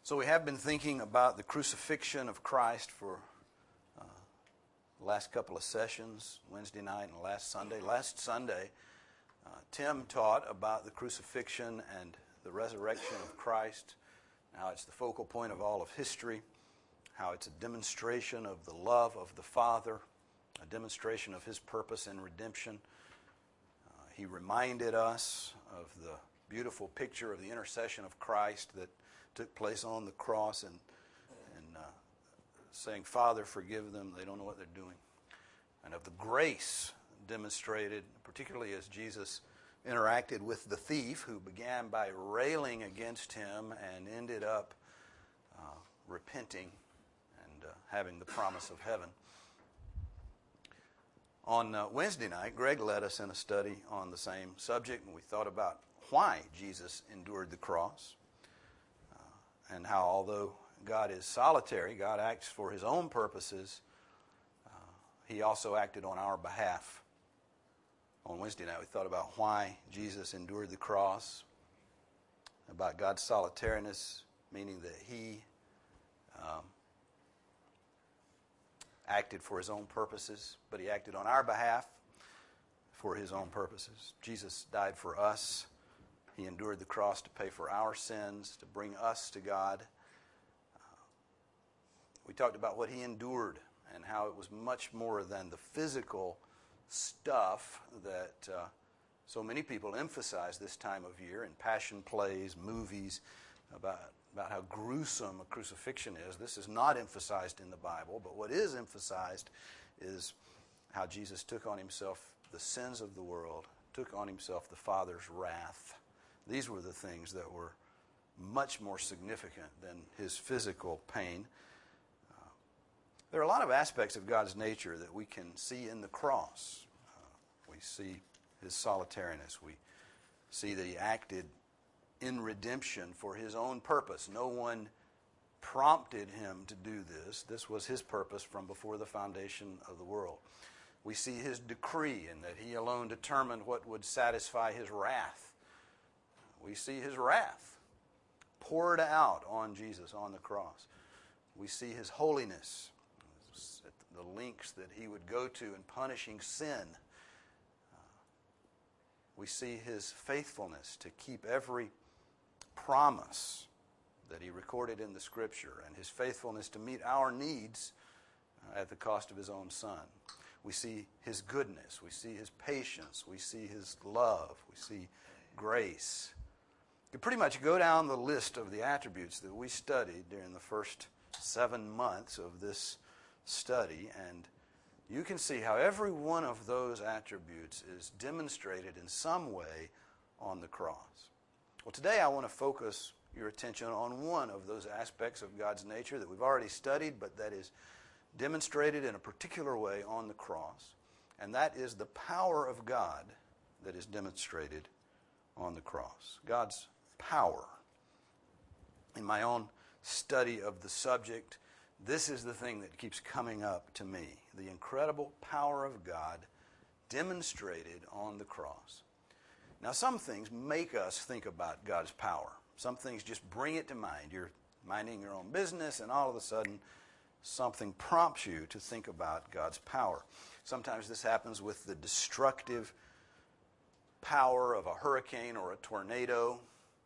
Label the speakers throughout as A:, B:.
A: So we have been thinking about the crucifixion of Christ for the last couple of sessions, Wednesday night and last Sunday. Last Sunday, Tim taught about the crucifixion and the resurrection of Christ, how it's the focal point of all of history, how it's a demonstration of the love of the Father, a demonstration of His purpose in redemption. He reminded us of the beautiful picture of the intercession of Christ that took place on the cross and saying, Father, forgive them, they don't know what they're doing. And of the grace demonstrated, particularly as Jesus interacted with the thief who began by railing against him and ended up repenting and having the promise of heaven. On Wednesday night, Greg led us in a study on the same subject, and we thought about why Jesus endured the cross and how, although God is solitary, God acts for His own purposes, He also acted on our behalf. On Wednesday night, we thought about why Jesus endured the cross, about God's solitariness, meaning that He acted for His own purposes, but He acted on our behalf for His own purposes. Jesus died for us. He endured the cross to pay for our sins, to bring us to God. We talked about what He endured and how it was much more than the physical stuff that so many people emphasize this time of year in passion plays, movies, about how gruesome a crucifixion is. This is not emphasized in the Bible, but what is emphasized is how Jesus took on Himself the sins of the world, took on Himself the Father's wrath. These were the things that were much more significant than His physical pain. There are a lot of aspects of God's nature that we can see in the cross. We see His solitariness. We see that He acted in redemption for His own purpose. No one prompted Him to do this. This was His purpose from before the foundation of the world. We see His decree in that He alone determined what would satisfy His wrath. We see His wrath poured out on Jesus on the cross. We see His holiness, the lengths that He would go to in punishing sin. We see His faithfulness to keep every promise that He recorded in the Scripture, and His faithfulness to meet our needs at the cost of His own Son. We see His goodness. We see His patience. We see His love. We see grace. You pretty much go down the list of the attributes that we studied during the first 7 months of this study, and you can see how every one of those attributes is demonstrated in some way on the cross. Well, today I want to focus your attention on one of those aspects of God's nature that we've already studied, but that is demonstrated in a particular way on the cross, and that is the power of God that is demonstrated on the cross. God's power. In my own study of the subject, this is the thing that keeps coming up to me, the incredible power of God demonstrated on the cross. Now, some things make us think about God's power. Some things just bring it to mind. You're minding your own business, and all of a sudden, something prompts you to think about God's power. Sometimes this happens with the destructive power of a hurricane or a tornado.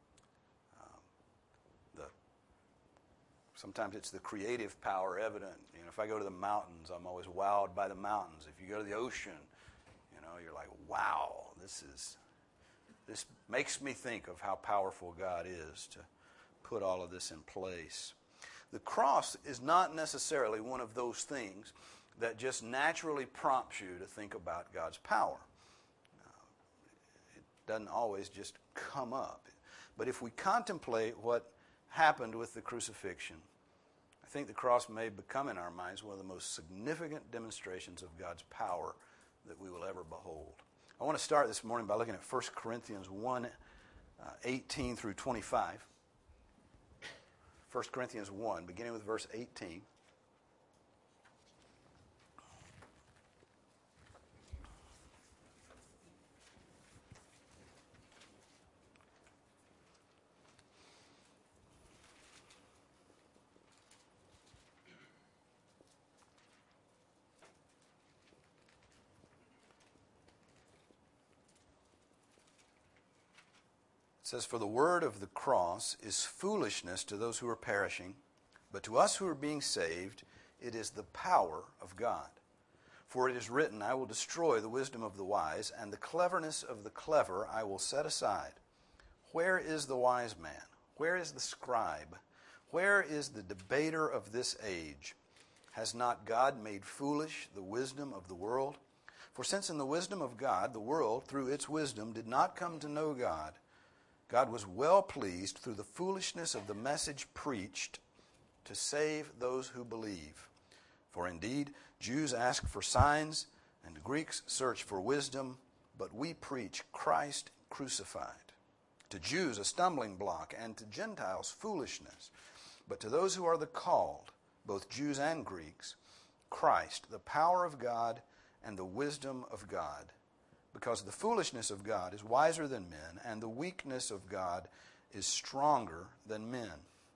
A: Sometimes it's the creative power evident. You know, if I go to the mountains, I'm always wowed by the mountains. If you go to the ocean, you know, you're like, wow, this makes me think of how powerful God is to put all of this in place. The cross is not necessarily one of those things that just naturally prompts you to think about God's power. It doesn't always just come up. But if we contemplate what happened with the crucifixion, I think the cross may become in our minds one of the most significant demonstrations of God's power that we will ever behold. I want to start this morning by looking at 1 Corinthians 1, 18 through 25. 1 Corinthians 1, beginning with verse 18. says, "For the word of the cross is foolishness to those who are perishing, but to us who are being saved, it is the power of God. For it is written, I will destroy the wisdom of the wise, and the cleverness of the clever I will set aside. Where is the wise man? Where is the scribe? Where is the debater of this age? Has not God made foolish the wisdom of the world? For since in the wisdom of God, the world, through its wisdom, did not come to know God, God was well pleased through the foolishness of the message preached to save those who believe. For indeed, Jews ask for signs, and Greeks search for wisdom, but we preach Christ crucified. To Jews a stumbling block, and to Gentiles foolishness. But to those who are the called, both Jews and Greeks, Christ, the power of God and the wisdom of God. Because the foolishness of God is wiser than men, and the weakness of God is stronger than men."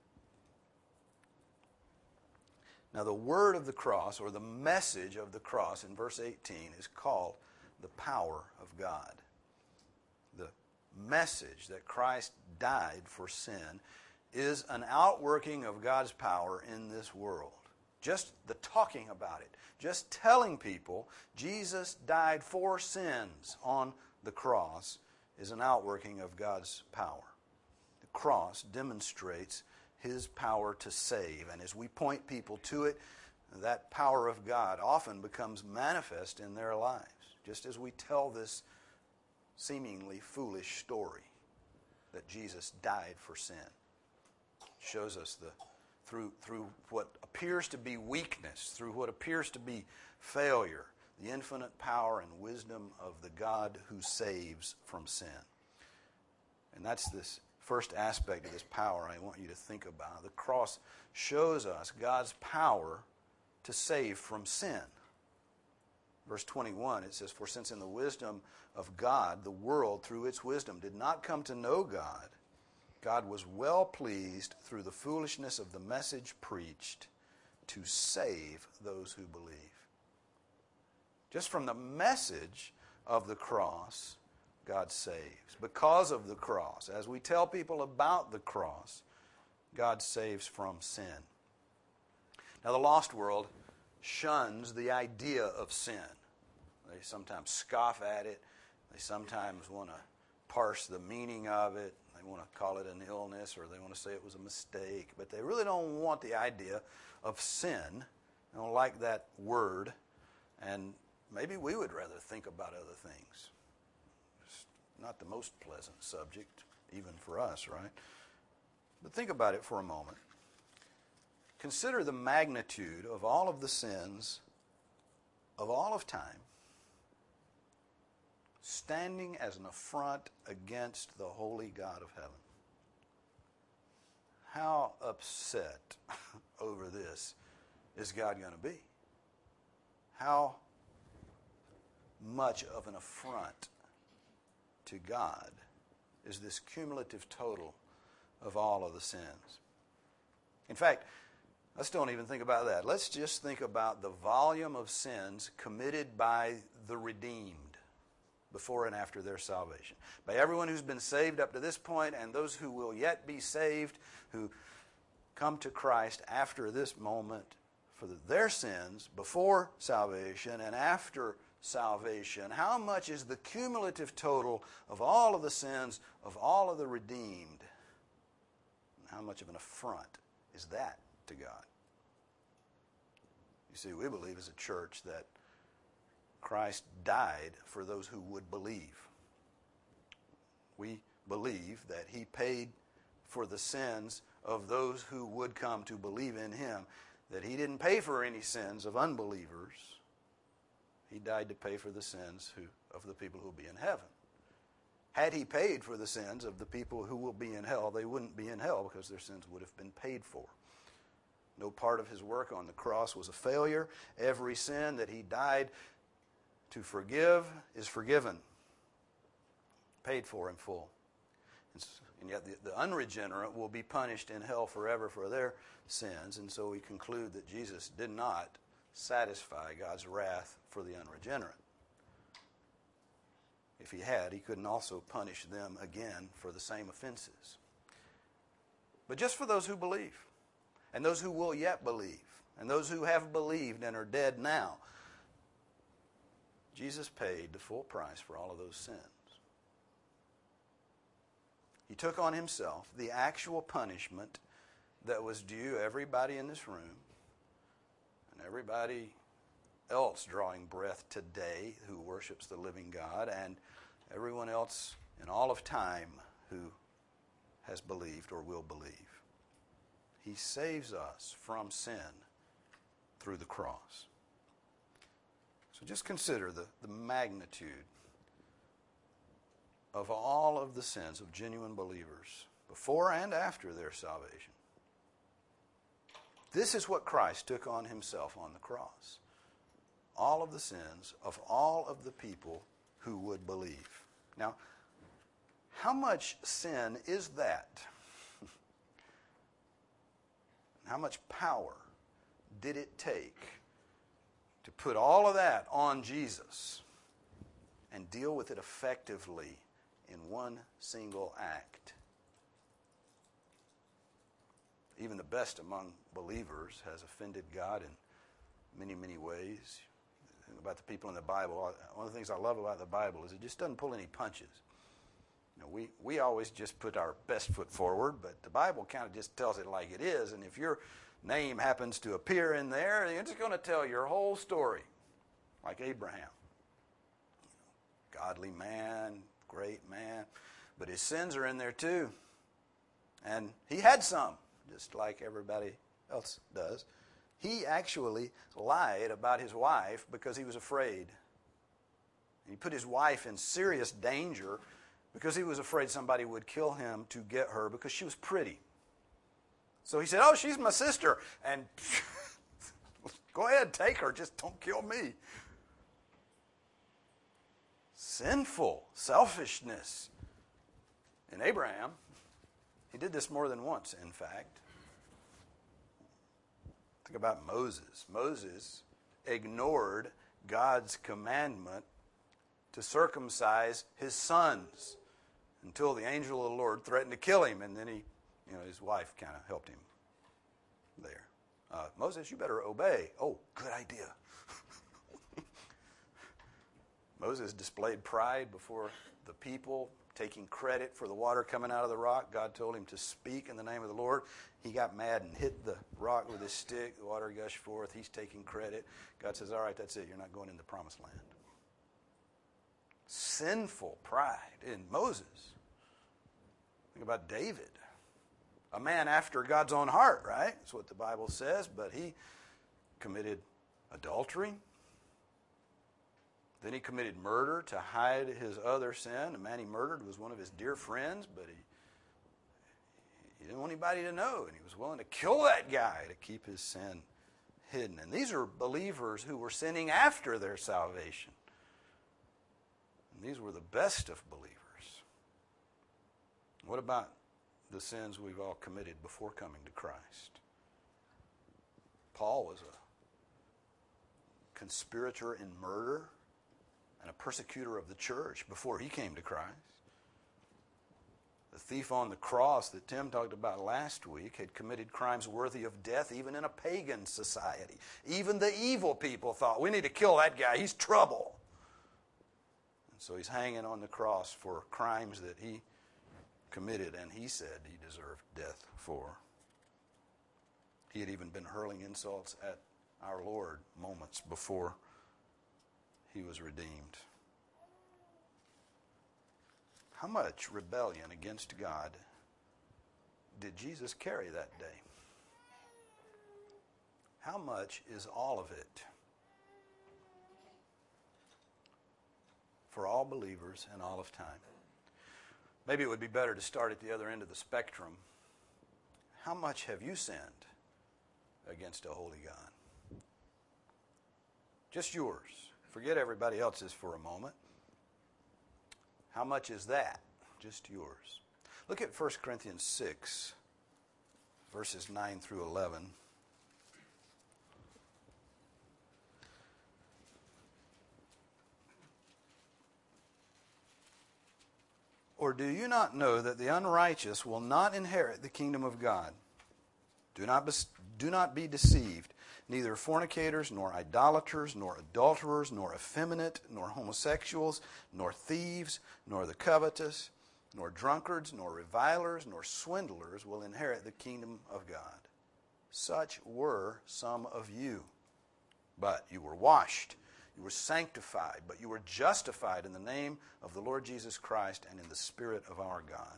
A: Now, the word of the cross, or the message of the cross in verse 18, is called the power of God. The message that Christ died for sin is an outworking of God's power in this world. Just the talking about it, just telling people Jesus died for sins on the cross is an outworking of God's power. The cross demonstrates His power to save, and as we point people to it, that power of God often becomes manifest in their lives, just as we tell this seemingly foolish story that Jesus died for sin. It shows us through what appears to be weakness, through what appears to be failure, the infinite power and wisdom of the God who saves from sin. And that's this first aspect of this power I want you to think about. The cross shows us God's power to save from sin. Verse 21, it says, "For since in the wisdom of God, the world through its wisdom did not come to know God, God was well pleased through the foolishness of the message preached to save those who believe." Just from the message of the cross, God saves. Because of the cross, as we tell people about the cross, God saves from sin. Now, the lost world shuns the idea of sin. They sometimes scoff at it. They sometimes want to parse the meaning of it. They want to call it an illness, or they want to say it was a mistake. But they really don't want the idea of sin. They don't like that word. And maybe we would rather think about other things. It's not the most pleasant subject, even for us, right? But think about it for a moment. Consider the magnitude of all of the sins of all of time standing as an affront against the holy God of heaven. How upset over this is God going to be? How much of an affront to God is this cumulative total of all of the sins? In fact, let's don't even think about that. Let's just think about the volume of sins committed by the redeemed before and after their salvation. By everyone who's been saved up to this point, and those who will yet be saved, who come to Christ after this moment, for their sins before salvation and after salvation. How much is the cumulative total of all of the sins of all of the redeemed? And how much of an affront is that to God? You see, we believe as a church that Christ died for those who would believe. We believe that He paid for the sins of those who would come to believe in Him, that He didn't pay for any sins of unbelievers. He died to pay for the sins of the people who will be in heaven. Had He paid for the sins of the people who will be in hell, they wouldn't be in hell because their sins would have been paid for. No part of His work on the cross was a failure. Every sin that He died to forgive is forgiven, paid for in full. And yet the unregenerate will be punished in hell forever for their sins. And so we conclude that Jesus did not satisfy God's wrath for the unregenerate. if he had, he couldn't also punish them again for the same offenses. But just for those who believe, and those who will yet believe, and those who have believed and are dead now, Jesus paid the full price for all of those sins. He took on himself the actual punishment that was due everybody in this room and everybody else drawing breath today who worships the living God, and everyone else in all of time who has believed or will believe. He saves us from sin through the cross. So just consider the magnitude of all of the sins of genuine believers before and after their salvation. This is what Christ took on himself on the cross. All of the sins of all of the people who would believe. Now, how much sin is that? How much power did it take to put all of that on Jesus and deal with it effectively in one single act? Even the best among believers has offended God in many, many ways. About the people in the Bible, one of the things I love about the Bible is it just doesn't pull any punches. You know, we always just put our best foot forward, but the Bible kind of just tells it like it is, and if your name happens to appear in there, it's just going to tell your whole story, like Abraham. Godly man, great man, but his sins are in there too, and he had some, just like everybody else does. He actually lied about his wife because he was afraid. He put his wife in serious danger because he was afraid somebody would kill him to get her because she was pretty. So he said, "Oh, she's my sister, and go ahead, take her, just don't kill me." Sinful selfishness in Abraham. He did this more than once, in fact. Think about Moses. Moses ignored God's commandment to circumcise his sons until the angel of the Lord threatened to kill him, and then his wife kind of helped him there. Moses, you better obey. Oh, good idea. Moses displayed pride before the people, taking credit for the water coming out of the rock. God told him to speak in the name of the Lord. He got mad and hit the rock with his stick. The water gushed forth. He's taking credit. God says, "All right, that's it. You're not going in the promised land." Sinful pride in Moses. Think about David. A man after God's own heart, right? That's what the Bible says. But he committed adultery. Then he committed murder to hide his other sin. The man he murdered was one of his dear friends, but he didn't want anybody to know, and he was willing to kill that guy to keep his sin hidden. And these are believers who were sinning after their salvation. And these were the best of believers. What about the sins we've all committed before coming to Christ? Paul was a conspirator in murder and a persecutor of the church before he came to Christ. The thief on the cross that Tim talked about last week had committed crimes worthy of death even in a pagan society. Even the evil people thought, "We need to kill that guy, he's trouble." And so he's hanging on the cross for crimes that he committed and he said he deserved death for. He had even been hurling insults at our Lord moments before he was redeemed. How much rebellion against God did Jesus carry that day? How much is all of it for all believers and all of time? Maybe it would be better to start at the other end of the spectrum. How much have you sinned against a holy God? Just yours. Forget everybody else's for a moment. How much is that? Just yours. Look at 1 Corinthians 6, verses 9 through 11. or do you not know that the unrighteous will not inherit the kingdom of God? Do not be deceived. Neither fornicators, nor idolaters, nor adulterers, nor effeminate, nor homosexuals, nor thieves, nor the covetous, nor drunkards, nor revilers, nor swindlers will inherit the kingdom of God. Such were some of you. But you were washed, you were sanctified, but you were justified in the name of the Lord Jesus Christ and in the Spirit of our God.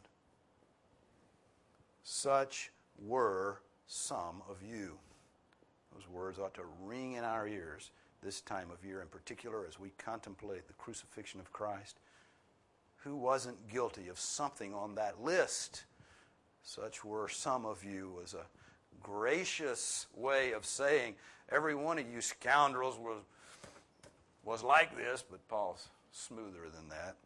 A: Such were some of you. Those words ought to ring in our ears this time of year in particular as we contemplate the crucifixion of Christ. Who wasn't guilty of something on that list? Such were some of you was a gracious way of saying every one of you scoundrels was like this, but Paul's smoother than that.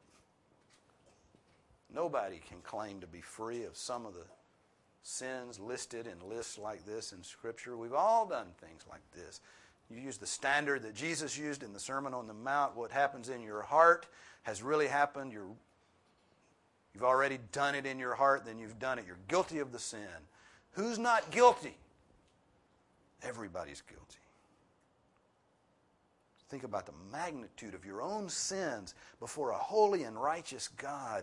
A: Nobody can claim to be free of some of the sins listed in lists like this in Scripture. We've all done things like this. You use the standard that Jesus used in the Sermon on the Mount. What happens in your heart has really happened. You've already done it in your heart, then you've done it. You're guilty of the sin. Who's not guilty? Everybody's guilty. Think about the magnitude of your own sins before a holy and righteous God.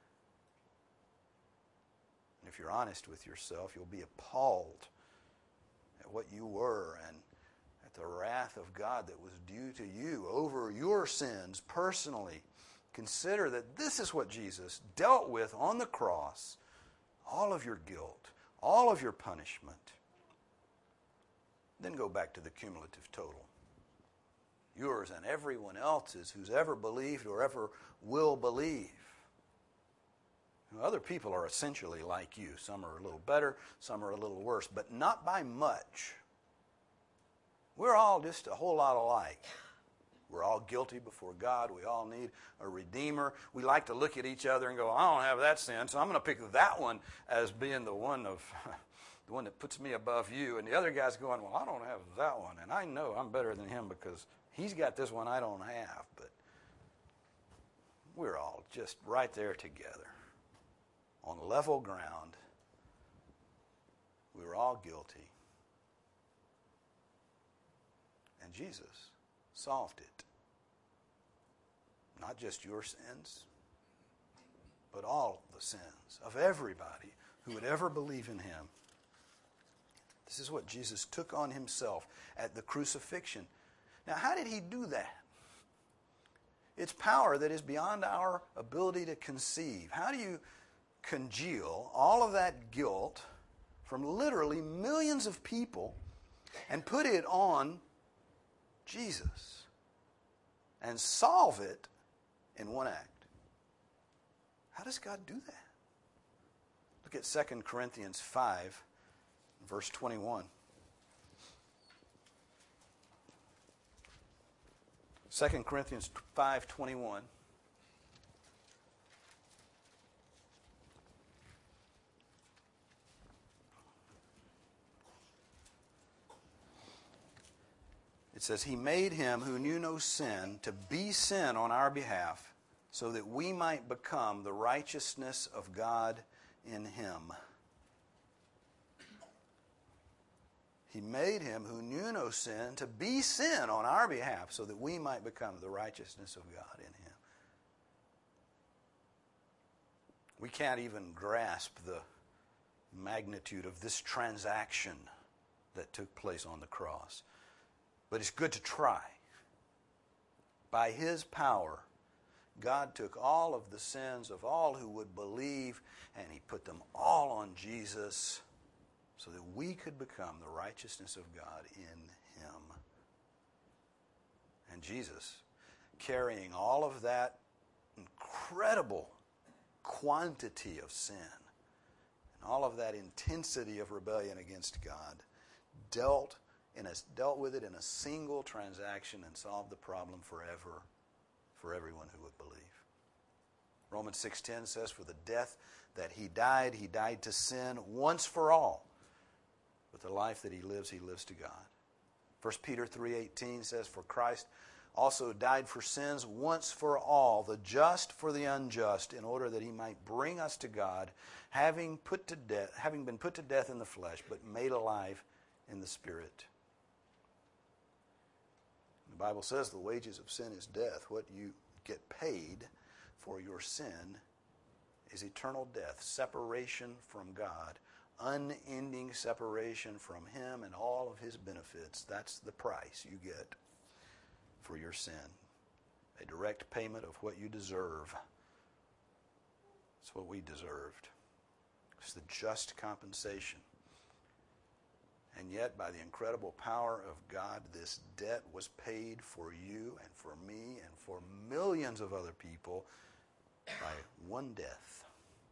A: And if you're honest with yourself, you'll be appalled at what you were and at the wrath of God that was due to you over your sins personally. Consider that this is what Jesus dealt with on the cross. All of your guilt, all of your punishment. Then go back to the cumulative total. Yours and everyone else's who's ever believed or ever will believe. Other people are essentially like you. Some are a little better, some are a little worse, but not by much. We're all just a whole lot alike. We're all guilty before God. We all need a Redeemer. We like to look at each other and go, I don't have that sin, so I'm going to pick that one as being the one that puts me above you. And the other guy's going, well, I don't have that one, and I know I'm better than him because he's got this one I don't have. But we're all just right there together on level ground. We were all guilty. And Jesus solved it. Not just your sins, but all the sins of everybody who would ever believe in him. This is what Jesus took on himself at the crucifixion. Now, how did he do that? It's power that is beyond our ability to conceive. How do you congeal all of that guilt from literally millions of people and put it on Jesus and solve it in one act? How does God do that? Look at 2 Corinthians 5, verse 21. 2 Corinthians 5:21. It says, He made him who knew no sin to be sin on our behalf, so that we might become the righteousness of God in him. He made him who knew no sin to be sin on our behalf, so that we might become the righteousness of God in him. We can't even grasp the magnitude of this transaction that took place on the cross. But it's good to try. By his power, God took all of the sins of all who would believe, and he put them all on Jesus so that we could become the righteousness of God in him. And Jesus, carrying all of that incredible quantity of sin and all of that intensity of rebellion against God, dealt with it in a single transaction and solved the problem forever for everyone who would believe. Romans 6:10 says, for the death that he died to sin once for all. But the life that he lives to God. 1 Peter 3:18 says, for Christ also died for sins once for all, the just for the unjust, in order that he might bring us to God, having been put to death in the flesh, but made alive in the Spirit. The Bible says the wages of sin is death. What you get paid for your sin is eternal death, separation from God, unending separation from Him and all of His benefits. That's the price you get for your sin. A direct payment of what you deserve. It's what we deserved. It's the just compensation. And yet, by the incredible power of God, this debt was paid for you and for me and for millions of other people by one death.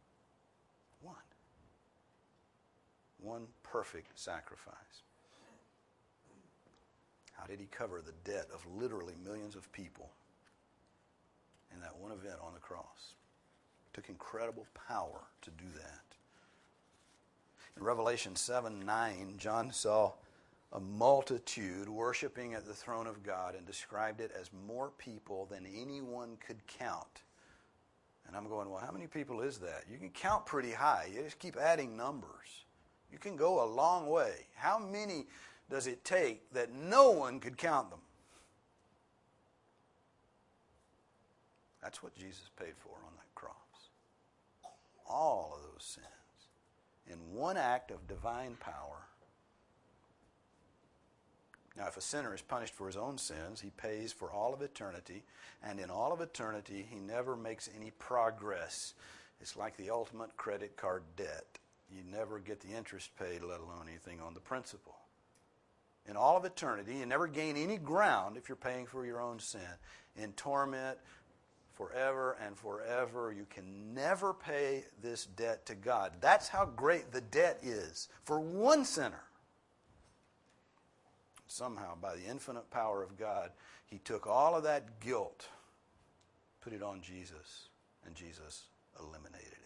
A: One perfect sacrifice. How did He cover the debt of literally millions of people in that one event on the cross? It took incredible power to do that. In Revelation 7:9, John saw a multitude worshiping at the throne of God and described it as more people than anyone could count. And I'm going, well, how many people is that? You can count pretty high. You just keep adding numbers. You can go a long way. How many does it take that no one could count them? That's what Jesus paid for on that cross. All of those sins. In one act of divine power. Now, if a sinner is punished for his own sins, he pays for all of eternity, and in all of eternity, he never makes any progress. It's like the ultimate credit card debt. You never get the interest paid, let alone anything on the principal. In all of eternity, you never gain any ground if you're paying for your own sin. In torment, forever and forever, you can never pay this debt to God. That's how great the debt is for one sinner. Somehow, by the infinite power of God, He took all of that guilt, put it on Jesus, and Jesus eliminated it.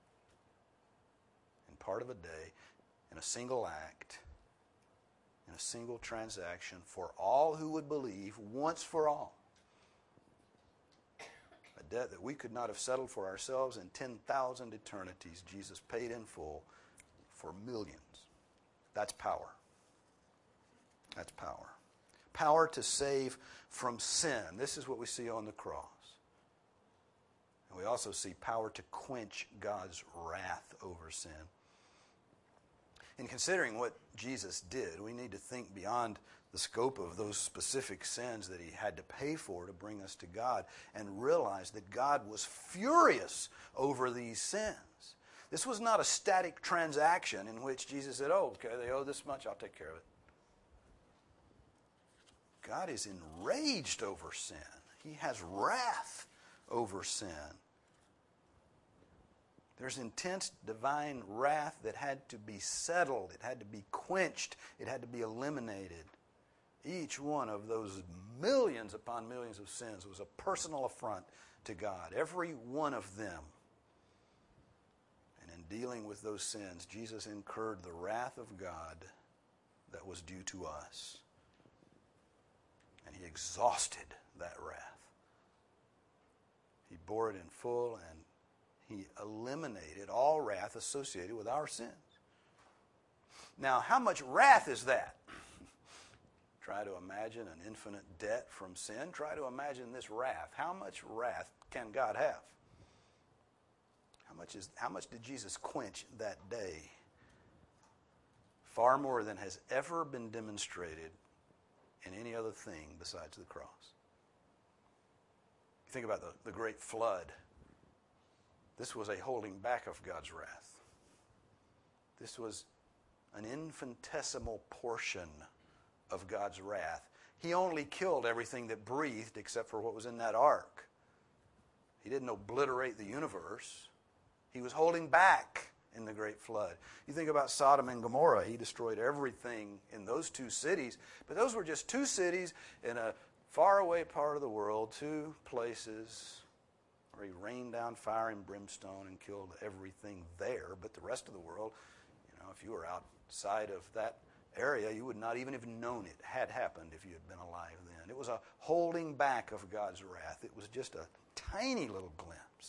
A: In part of a day, in a single act, in a single transaction, for all who would believe, once for all. A debt that we could not have settled for ourselves in 10,000 eternities, Jesus paid in full for millions. That's power. That's power. Power to save from sin. This is what we see on the cross. And we also see power to quench God's wrath over sin. In considering what Jesus did, we need to think beyond the scope of those specific sins that He had to pay for to bring us to God and realize that God was furious over these sins. This was not a static transaction in which Jesus said, oh, okay, they owe this much, I'll take care of it. God is enraged over sin. He has wrath over sin. There's intense divine wrath that had to be settled. It had to be quenched. It had to be eliminated. Each one of those millions upon millions of sins was a personal affront to God. Every one of them. And in dealing with those sins, Jesus incurred the wrath of God that was due to us. And He exhausted that wrath. He bore it in full, and He eliminated all wrath associated with our sins. Now, how much wrath is that? Try to imagine an infinite debt from sin. Try to imagine this wrath. How much wrath can God have? How much did Jesus quench that day? Far more than has ever been demonstrated in any other thing besides the cross. You think about the great flood. This was a holding back of God's wrath. This was an infinitesimal portion of God's wrath. He only killed everything that breathed except for what was in that ark. He didn't obliterate the universe. He was holding back in the great flood. You think about Sodom and Gomorrah. He destroyed everything in those two cities. But those were just two cities in a faraway part of the world, two places where He rained down fire and brimstone and killed everything there. But the rest of the world, if you were outside of that area, you would not even have known it had happened if you had been alive then. It was a holding back of God's wrath. It was just a tiny little glimpse.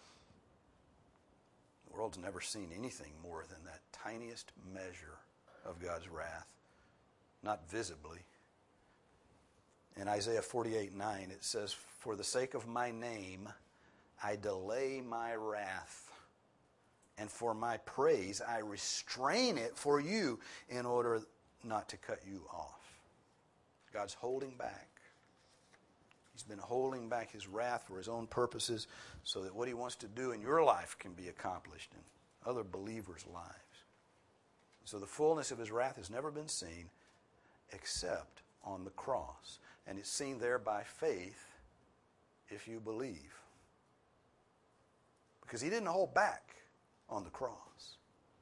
A: The world's never seen anything more than that tiniest measure of God's wrath, not visibly. In Isaiah 48:9, it says, "For the sake of my name, I delay my wrath, and for my praise, I restrain it for you in order not to cut you off." God's holding back. He's been holding back his wrath for his own purposes so that what he wants to do in your life can be accomplished in other believers' lives. So the fullness of his wrath has never been seen except on the cross. And it's seen there by faith if you believe. Because he didn't hold back on the cross.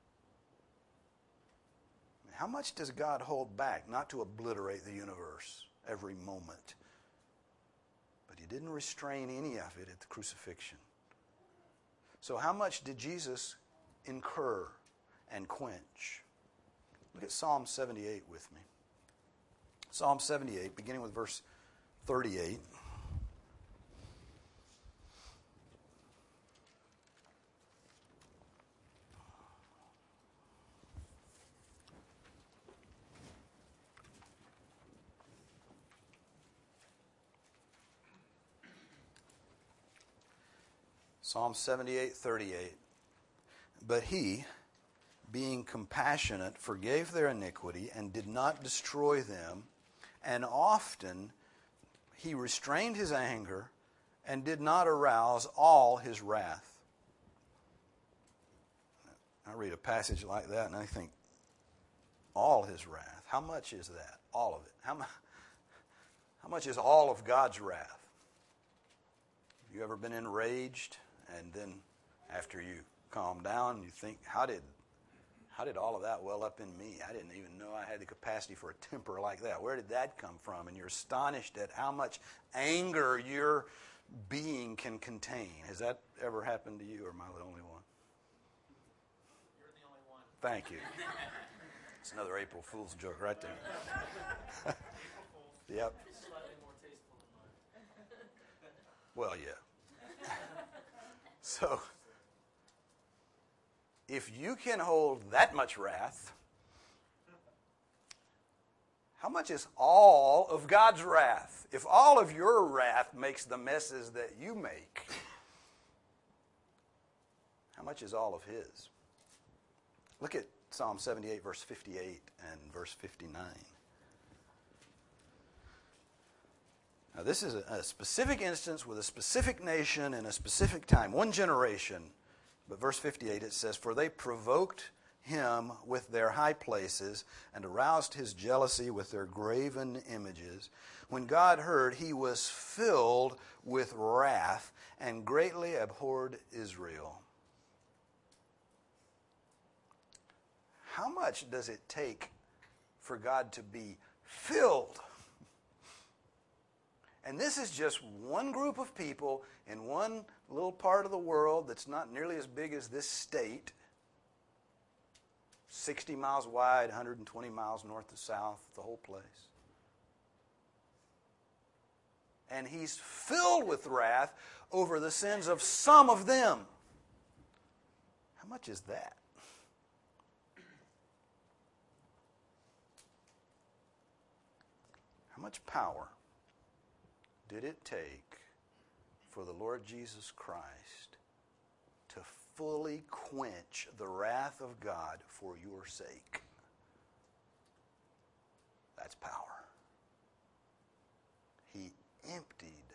A: How much does God hold back? Not to obliterate the universe every moment. But he didn't restrain any of it at the crucifixion. So how much did Jesus incur and quench? Look at Psalm 78 with me. Psalm 78, beginning with verse 38. Psalm 78:38. "But he, being compassionate, forgave their iniquity and did not destroy them. And often he restrained his anger and did not arouse all his wrath." I read a passage like that and I think, all his wrath. How much is that? All of it. How much is all of God's wrath? Have you ever been enraged and then after you calm down you think, how did all of that well up in me? I didn't even know I had the capacity for a temper like that. Where did that come from? And you're astonished at how much anger your being can contain. Has that ever happened to you, or am I the only one?
B: You're the only one.
A: Thank you. It's another April Fool's joke right there.
B: April Fool's.
A: Yep.
B: It's slightly more tasteful than mine.
A: Well, yeah. So, if you can hold that much wrath, how much is all of God's wrath? If all of your wrath makes the messes that you make, how much is all of his? Look at Psalm 78, verse 58 and verse 59. Now, this is a specific instance with a specific nation in a specific time, one generation. But verse 58, it says, "For they provoked him with their high places and aroused his jealousy with their graven images. When God heard, he was filled with wrath and greatly abhorred Israel." How much does it take for God to be filled? And this is just one group of people in one little part of the world that's not nearly as big as this state. 60 miles wide, 120 miles north to south, the whole place. And he's filled with wrath over the sins of some of them. How much is that? How much power did it take for the Lord Jesus Christ to fully quench the wrath of God for your sake? That's power. He emptied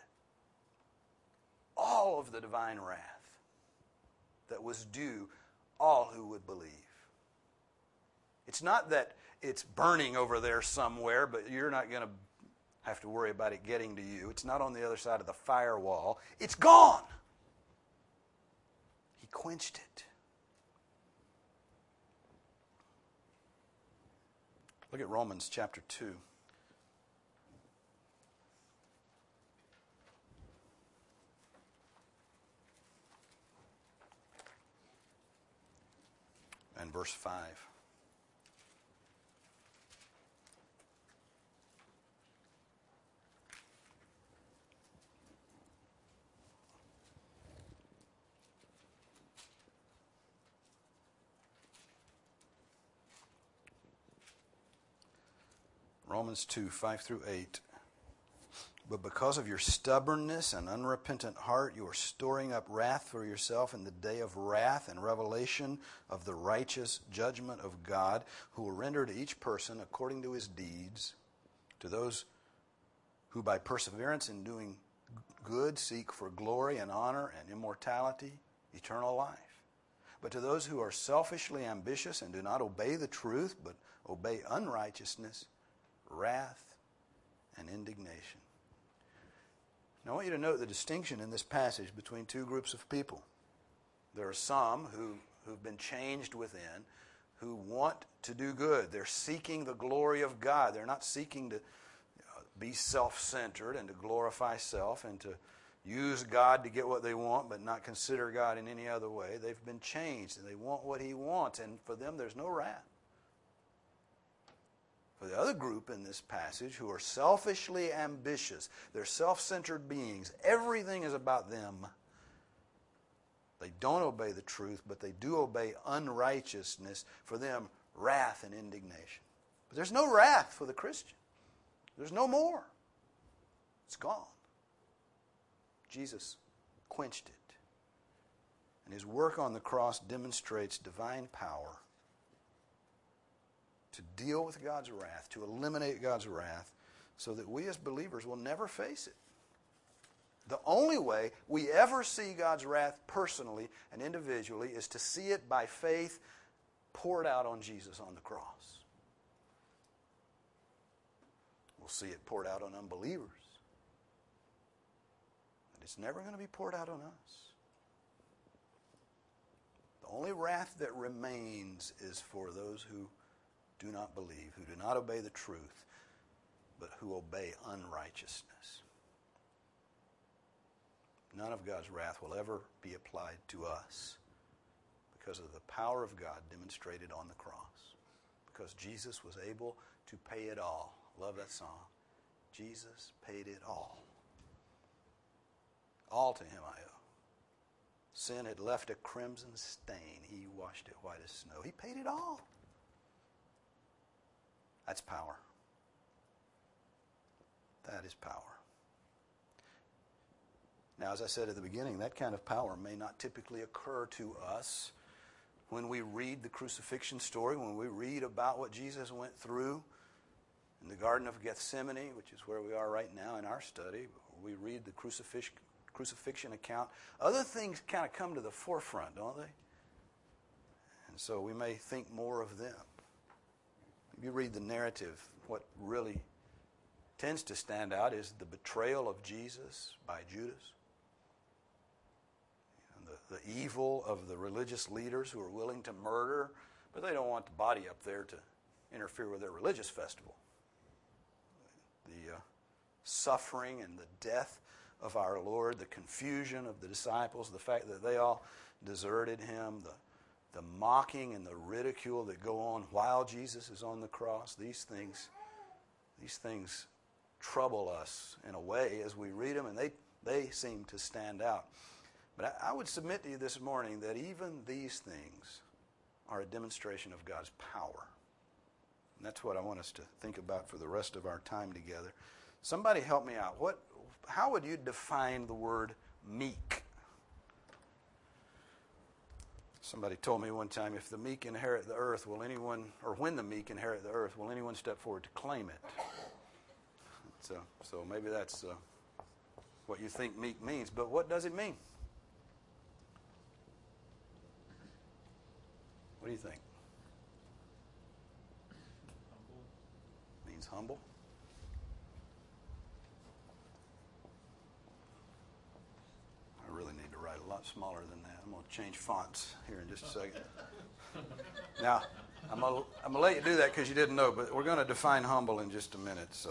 A: all of the divine wrath that was due all who would believe. It's not that it's burning over there somewhere, but you're not going to have to worry about it getting to you. It's not on the other side of the firewall. It's gone. He quenched it. Look at Romans chapter 2. And verse 5. Romans 2, 5 through 8. But because of your stubbornness and unrepentant heart, you are storing up wrath for yourself in the day of wrath and revelation of the righteous judgment of God, who will render to each person according to his deeds. To those who by perseverance in doing good seek for glory and honor and immortality, eternal life. But to those who are selfishly ambitious and do not obey the truth, but obey unrighteousness, wrath and indignation. Now I want you to note the distinction in this passage between two groups of people. There are some who've been changed within, who want to do good. They're seeking the glory of God. They're not seeking to be self-centered and to glorify self and to use God to get what they want, but not consider God in any other way. They've been changed, and they want what He wants, and for them there's no wrath. For the other group in this passage, who are selfishly ambitious, they're self-centered beings, everything is about them. They don't obey the truth, but they do obey unrighteousness. For them, wrath and indignation. But there's no wrath for the Christian. There's no more. It's gone. Jesus quenched it. And His work on the cross demonstrates divine power to deal with God's wrath, to eliminate God's wrath, so that we as believers will never face it. The only way we ever see God's wrath personally and individually is to see it by faith poured out on Jesus on the cross. We'll see it poured out on unbelievers. But it's never going to be poured out on us. The only wrath that remains is for those who do not believe, who do not obey the truth, but who obey unrighteousness. None of God's wrath will ever be applied to us because of the power of God demonstrated on the cross. Because Jesus was able to pay it all. Love that song. Jesus paid it all. All to Him I owe. Sin had left a crimson stain. He washed it white as snow. He paid it all. That's power. That is power. Now, as I said at the beginning, that kind of power may not typically occur to us when we read the crucifixion story, when we read about what Jesus went through in the Garden of Gethsemane, which is where we are right now in our study. We read the crucifixion account. Other things kind of come to the forefront, don't they? And so we may think more of them. If you read the narrative, what really tends to stand out is the betrayal of Jesus by Judas. The evil of the religious leaders who are willing to murder, but they don't want the body up there to interfere with their religious festival. The suffering and the death of our Lord, the confusion of the disciples, the fact that they all deserted Him, the mocking and the ridicule that go on while Jesus is on the cross, these things trouble us in a way as we read them, and they seem to stand out. But I would submit to you this morning that even these things are a demonstration of God's power. And that's what I want us to think about for the rest of our time together. Somebody help me out. How would you define the word meek? Somebody told me one time, if the meek inherit the earth, when the meek inherit the earth, will anyone step forward to claim it? So maybe that's what you think meek means. But what does it mean? What do you think?
B: Humble.
A: Means humble? I really need to write a lot smaller than that. I'm going to change fonts here in just a second. Now, I'm going to let you do that because you didn't know, but we're going to define humble in just a minute. So,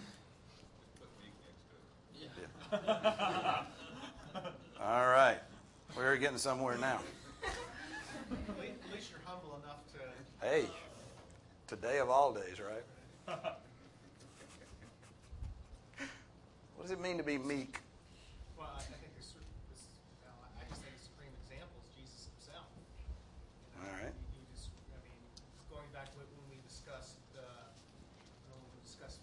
A: yeah. All right. We're getting somewhere now.
B: At least you're humble enough to...
A: Hey, today of all days, right? What does it mean to be meek?
B: Well, I think I just think the supreme example is Jesus Himself.
A: All right.
B: Going back to when we discussed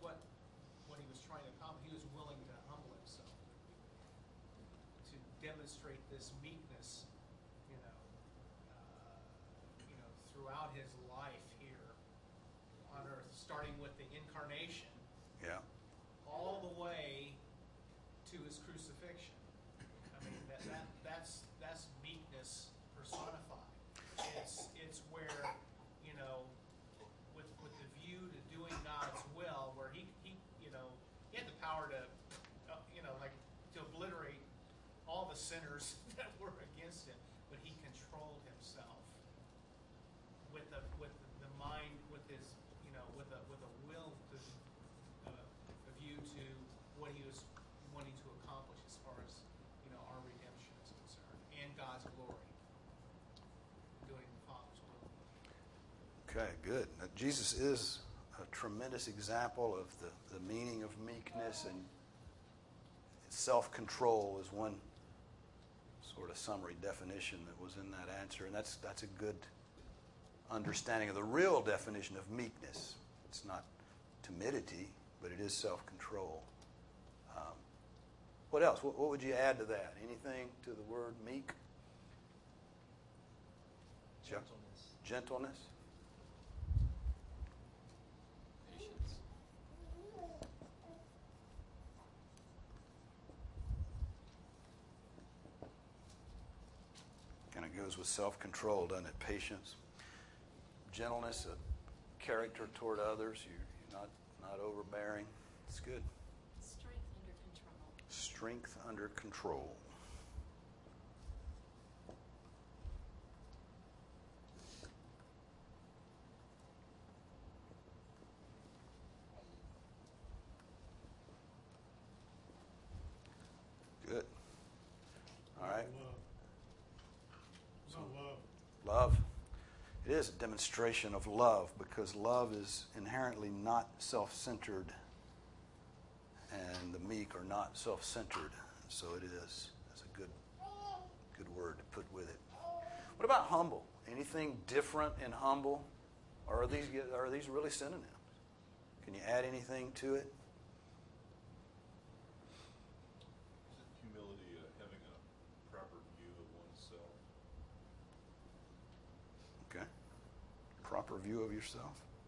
B: what he was trying to accomplish. He was willing to humble himself to demonstrate this meekness, throughout his life here on earth, starting with the incarnation,
A: Yeah.
B: all the way to his crucifixion. I mean, that's meekness personified. It's where, with the view to doing God's will, where he had the power to, to obliterate all the sinners that were against him, but he controlled himself with the mind, with his, with a will to, a view to what he was wanting to accomplish as far as, our redemption is concerned, and God's glory, doing the Father's will.
A: Okay, good. Now, Jesus is a tremendous example of the meaning of meekness, and self-control is one sort of summary definition that was in that answer, and that's a good understanding of the real definition of meekness. It's not timidity, but it is self-control. What else? What would you add to that? Anything to the word meek?
C: Gentleness.
A: Gentleness?
C: Patience.
A: Kind of goes with self-control, doesn't it? Patience. Gentleness, a character toward others. You're not overbearing. It's good.
D: Strength under control.
A: Strength under control. Good. All right. Love. It is a demonstration of love, because love is inherently not self-centered, and the meek are not self-centered. So it is. That's a good word to put with it. What about humble? Anything different in humble? Or are these really synonyms? Can you add anything to it?
E: Isn't humility having a proper view of oneself?
A: Okay. Proper view of yourself.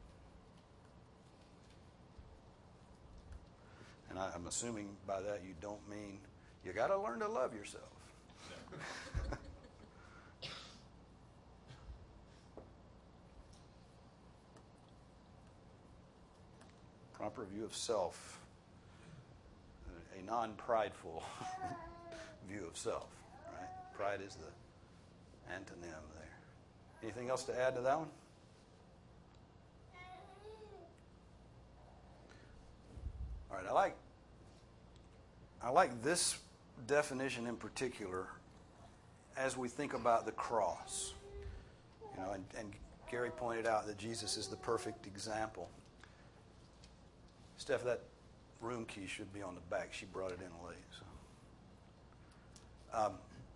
A: And I'm assuming by that you don't mean you got to learn to love yourself.
E: No.
A: Proper view of self. A non-prideful view of self. Right? Pride is the antonym there. Anything else to add to that one? All right, I like this definition in particular as we think about the cross. And Gary pointed out that Jesus is the perfect example. Steph, that room key should be on the back. She brought it in late. So.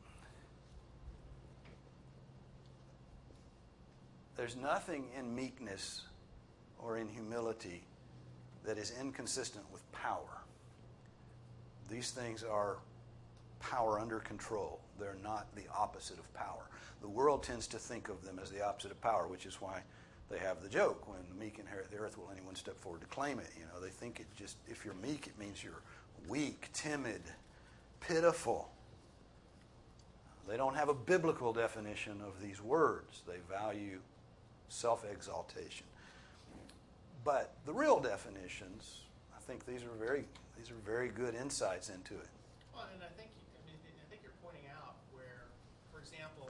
A: There's nothing in meekness or in humility that is inconsistent with power. These things are power under control. They're not the opposite of power. The world tends to think of them as the opposite of power, which is why they have the joke, when the meek inherit the earth, will anyone step forward to claim it? They think if you're meek, it means you're weak, timid, pitiful. They don't have a biblical definition of these words. They value self-exaltation. But the real definitions, I think these are very good insights into it.
B: Well, and I think you're pointing out where, for example,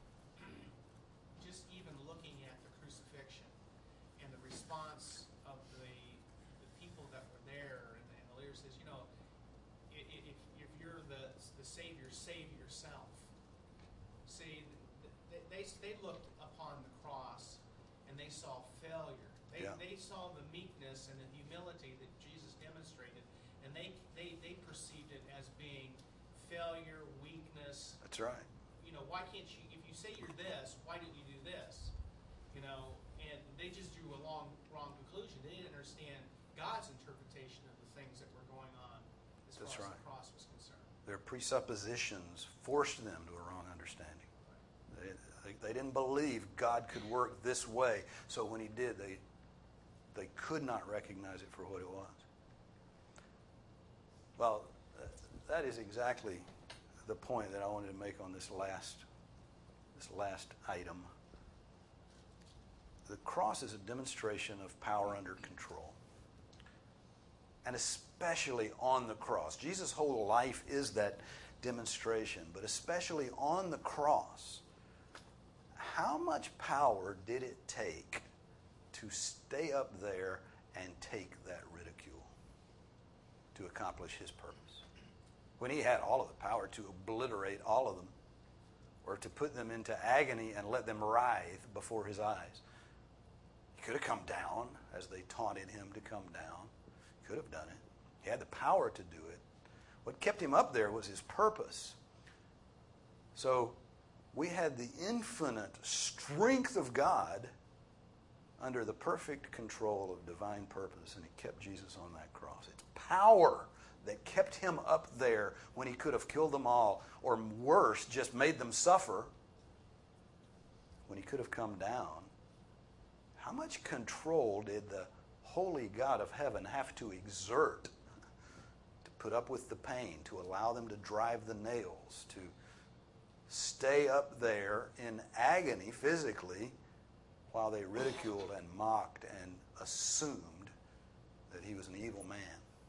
B: just even looking at the crucifixion and the response of the people that were there, and the leader says, if you're the Savior, save yourself. See, they looked upon the cross and they saw failure. They saw the meekness and the humility that Jesus demonstrated, and they perceived it as being failure, weakness.
A: That's right.
B: Why can't you, if you say you're this, why didn't you do this? And they just drew a wrong conclusion. They didn't understand God's interpretation of the things that were going on as
A: That's
B: far as
A: right.
B: the cross was concerned.
A: Their presuppositions forced them to a wrong understanding. They didn't believe God could work this way. So when he did, they could not recognize it for what it was. Well, that is exactly the point that I wanted to make on this last item. The cross is a demonstration of power under control. And especially on the cross. Jesus' whole life is that demonstration, but especially on the cross. How much power did it take to stay up there and take that ridicule to accomplish his purpose? When he had all of the power to obliterate all of them, or to put them into agony and let them writhe before his eyes. He could have come down as they taunted him to come down. He could have done it. He had the power to do it. What kept him up there was his purpose. So we had the infinite strength of God under the perfect control of divine purpose, and it kept Jesus on that cross. It's power that kept him up there when he could have killed them all, or worse, just made them suffer, when he could have come down. How much control did the holy God of heaven have to exert to put up with the pain, to allow them to drive the nails, to stay up there in agony physically while they ridiculed and mocked and assumed that he was an evil man?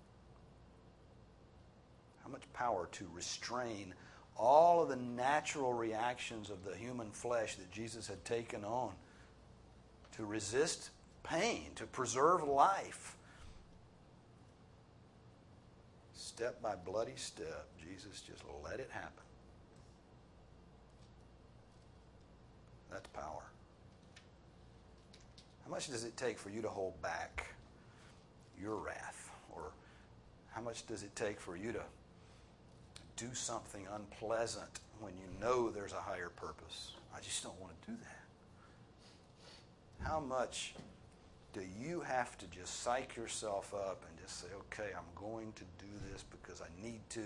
A: How much power to restrain all of the natural reactions of the human flesh that Jesus had taken on, to resist pain, to preserve life. Step by bloody step, Jesus just let it happen. That's power. How much does it take for you to hold back your wrath? Or how much does it take for you to do something unpleasant when you know there's a higher purpose? I just don't want to do that. How much do you have to just psych yourself up and just say, okay, I'm going to do this because I need to?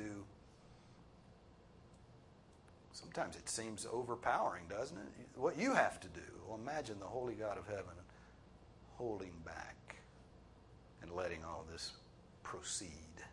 A: Sometimes it seems overpowering, doesn't it? What you have to do. Well, imagine the holy God of heaven holding back and letting all this proceed.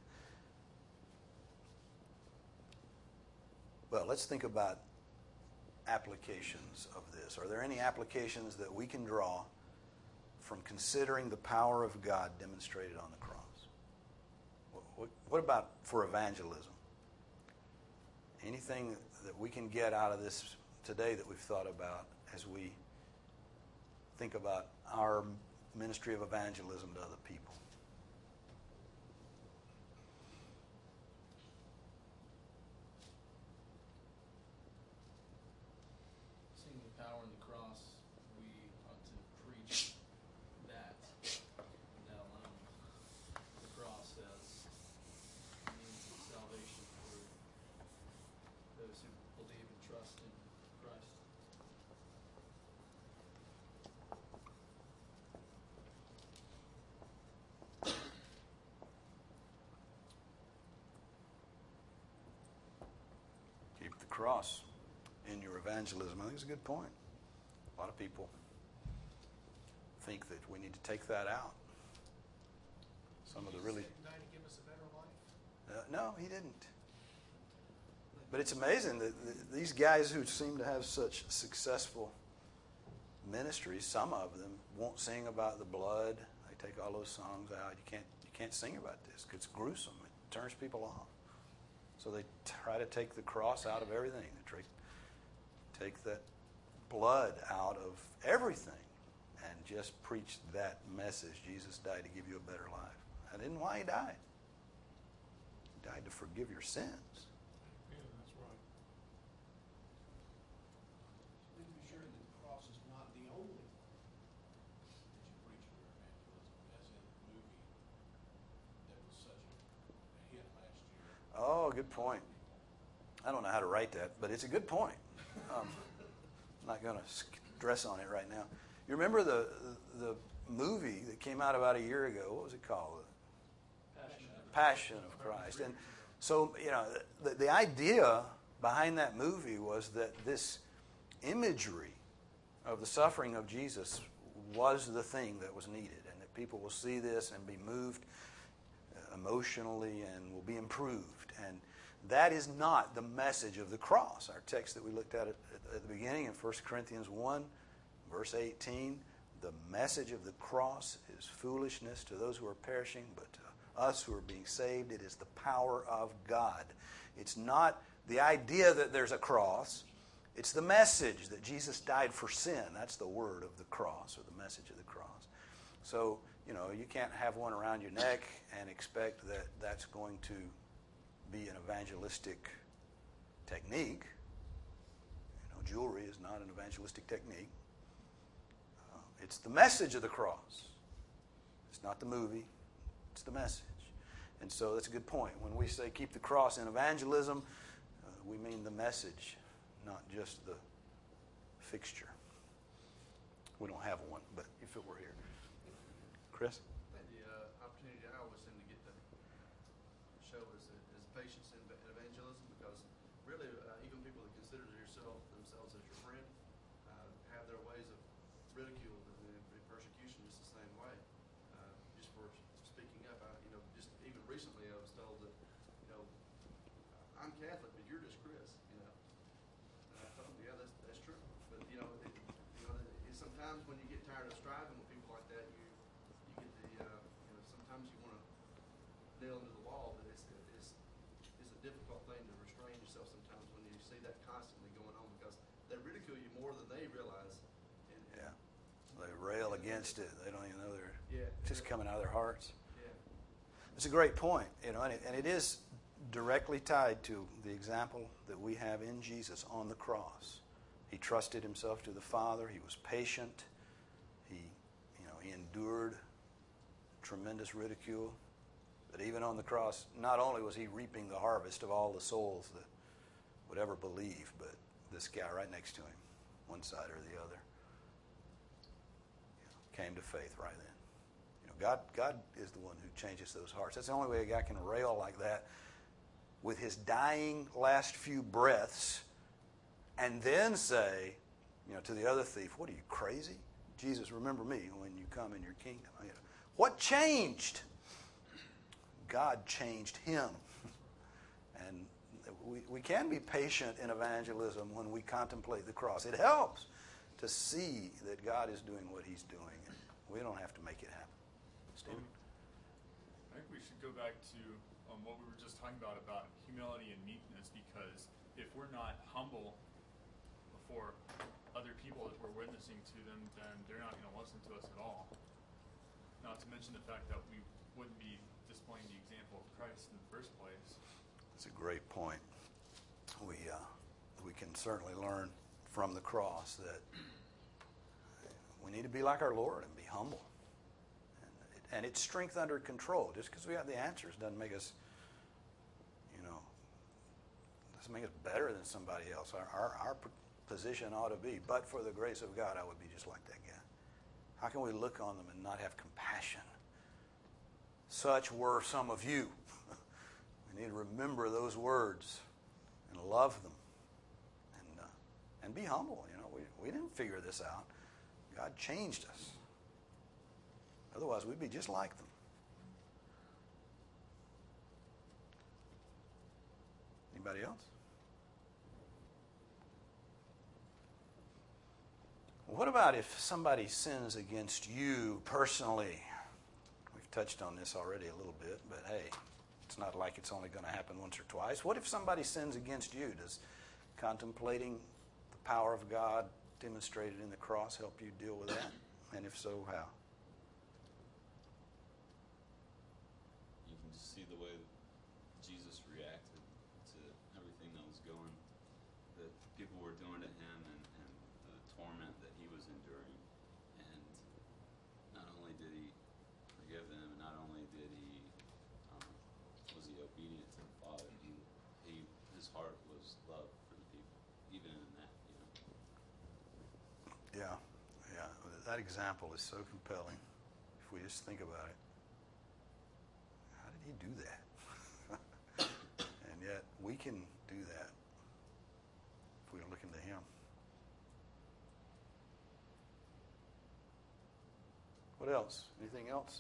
A: Well, let's think about applications of this. Are there any applications that we can draw from considering the power of God demonstrated on the cross? What about for evangelism? Anything that we can get out of this today that we've thought about as we think about our ministry of evangelism to other people?
C: Seeing the power in the cross, we ought to preach that alone. The cross as a means of salvation for those who believe and trust in Christ.
A: Keep the cross in your evangelism. I think it's a good point. A lot of people think that we need to take that out. Some of the really...
B: Did he die to give us a better life?
A: No, he didn't. But it's amazing that these guys who seem to have such successful ministries, some of them won't sing about the blood. They take all those songs out. You can't sing about this because it's gruesome. It turns people off. So they try to take the cross out of everything. They take that blood out of everything and just preach that message. Jesus died to give you a better life. That isn't why he died. He died to forgive your sins.
B: Yeah, that's right.
D: Please be sure that the cross is not the only that you preach in your evangelism, as in the movie that was such a hit last year.
A: Oh, good point. I don't know how to write that, but it's a good point. I'm not going to stress on it right now. You remember the movie that came out about a year ago. What was it called? Passion of Christ. And so, the idea behind that movie was that this imagery of the suffering of Jesus was the thing that was needed, and that people will see this and be moved emotionally and will be improved. And that is not the message of the cross. Our text that we looked at the beginning in 1 Corinthians 1, verse 18, the message of the cross is foolishness to those who are perishing, but to us who are being saved, it is the power of God. It's not the idea that there's a cross. It's the message that Jesus died for sin. That's the word of the cross, or the message of the cross. So, you can't have one around your neck and expect that that's going to be an evangelistic technique. Jewelry is not an evangelistic technique. It's the message of the cross. It's not the movie. It's the message. And so that's a good point. When we say keep the cross in evangelism, we mean the message, not just the fixture. We don't have one, but if it were here. Chris?
C: The opportunity I always seem to get to show is patience in evangelism, because really even people that consider themselves as your friend have their ways of ridicule and persecution just the same way. Just for speaking up, just even recently I was told that, I'm Catholic, but you're just Chris, And I thought, yeah, that's true. But sometimes when you get tired of striving with people like that, you get the sometimes you want to nail into the wall, but it's a difficult thing to restrain yourself sometimes when you see that constantly going on, because they ridicule you more than they realize.
A: Yeah. They rail against it. They don't even know they're just coming out of their hearts.
C: Yeah.
A: It's a great point, and it is directly tied to the example that we have in Jesus on the cross. He trusted himself to the Father. He was patient. He endured tremendous ridicule. But even on the cross, not only was he reaping the harvest of all the souls that would ever believe, but this guy right next to him, one side or the other, came to faith right then. God is the one who changes those hearts. That's the only way a guy can rail like that with his dying last few breaths and then say, to the other thief, what are you, crazy? Jesus, remember me when you come in your kingdom. What changed? God changed him. And we can be patient in evangelism when we contemplate the cross. It helps to see that God is doing what he's doing, and we don't have to make it happen. Stephen?
F: I think we should go back to what we were just talking about humility and meekness, because if we're not humble before other people that we're witnessing to them, then they're not going to listen to us at all. Not to mention the fact that we wouldn't be displaying the example of Christ in the first place.
A: That's a great point. We can certainly learn from the cross that we need to be like our Lord and be humble. And it's strength under control. Just because we have the answers doesn't make us, doesn't make us better than somebody else. Our position ought to be, but for the grace of God, I would be just like that guy. How can we look on them and not have compassion? Such were some of you. We need to remember those words and love them, and be humble. We didn't figure this out. God changed us. Otherwise, we'd be just like them. Anybody else? What about if somebody sins against you personally? We've touched on this already a little bit, but hey, it's not like it's only going to happen once or twice. What if somebody sins against you? Does contemplating the power of God demonstrated in the cross help you deal with that? And if so, how?
G: You can just see the way Jesus reacted to everything that was going, that people were doing to him, and the torment that he was enduring. And not only did he forgive them, and not only did he was he obedient to the Father, his heart was love for the people, even in that.
A: Yeah. That example is so compelling. we just think about it. How did he do that? And yet we can do that if we are looking to him. What else? Anything else?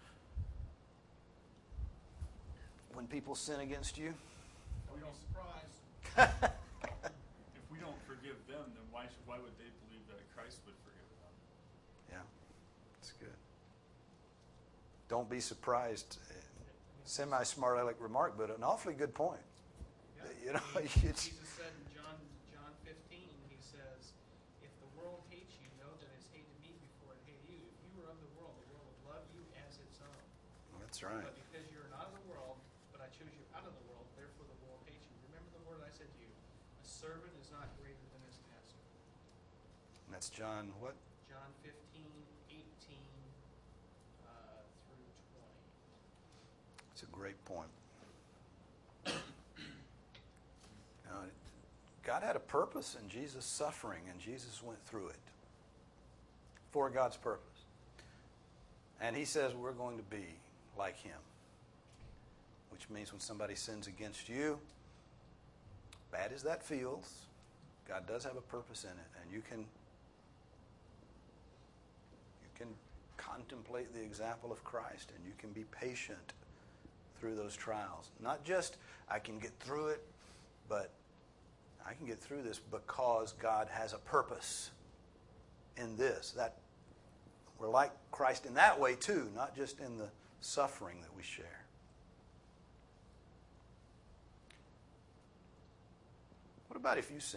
A: When people sin against you?
B: Don't be surprised.
F: If we don't forgive them, then why would they believe that Christ would forgive them?
A: Yeah, that's good. Don't be surprised. Semi-smart aleck remark, but an awfully good point. You know, it's,
B: Jesus said in John 15, he says, if the world hates you, know that it's hated me before it hated you. If you were of the world would love you as its own.
A: that's right.
B: But because you're not of the world, but I chose you out of the world, therefore the world hates you. Remember the word I said to you, a servant is not greater than his master.
A: And that's John what?
B: John 15:18 through 20.
A: It's a great point. Now, God had a purpose in Jesus' suffering, and Jesus went through it for God's purpose. And he says we're going to be like him, which means when somebody sins against you, bad as that feels, God does have a purpose in it, and you can contemplate the example of Christ, and you can be patient through those trials. Not just I can get through it, but I can get through this because God has a purpose in this. That we're like Christ in that way too, not just in the suffering that we share. What about if you sin?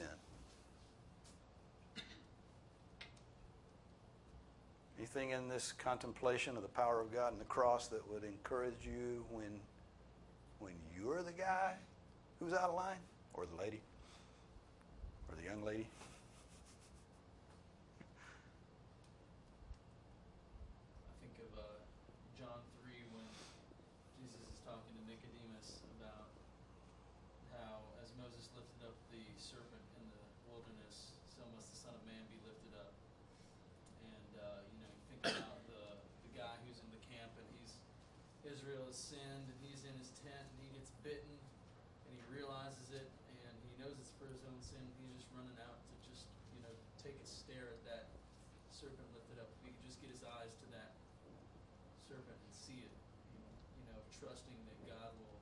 A: Anything in this contemplation of the power of God and the cross that would encourage you when you're the guy who's out of line? Or the lady? Or the young lady?
C: I think of John 3 when Jesus is talking to Nicodemus about how as Moses lifted up the serpent in the wilderness, so must the Son of Man be lifted up. And you think about the guy who's in the camp and Israel has sinned and he's in his tent and he gets bitten and he realizes it and he knows it's for his own sin. He's just running out to just take a stare at that serpent lifted up. If he could just get his eyes to that serpent and see it, trusting that God will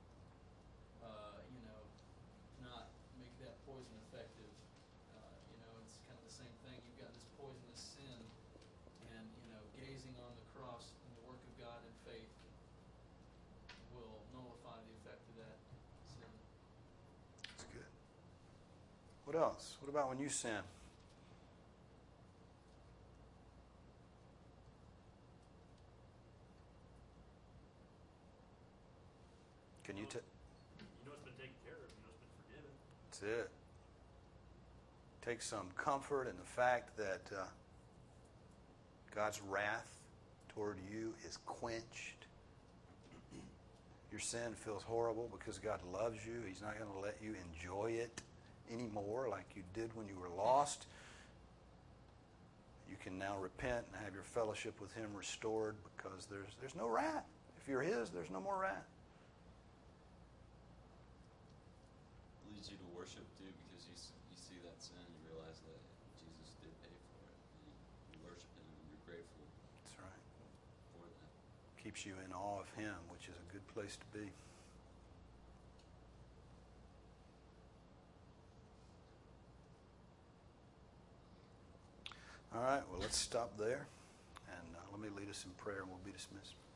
C: not make that poison effective. It's kind of the same thing. You've got this poisonous sin, and gazing on the cross and the work of God in faith will nullify the effect of that sin.
A: That's good. What else? What about when you sin? Can you
H: it's been taken care of. It's been forgiven.
A: That's it. Take some comfort in the fact that God's wrath toward you is quenched. Your sin feels horrible because God loves you. He's not going to let you enjoy it anymore like you did when you were lost. You can now repent and have your fellowship with him restored because there's no wrath. If you're his, there's no more wrath.
G: It leads you to worship too, because you see that sin, you realize that Jesus did pay for it, and you worship him and you're grateful.
A: That's right.
G: For that.
A: Keeps you in awe of him, which is a good place to be. All right, well, let's stop there, and let me lead us in prayer, and we'll be dismissed.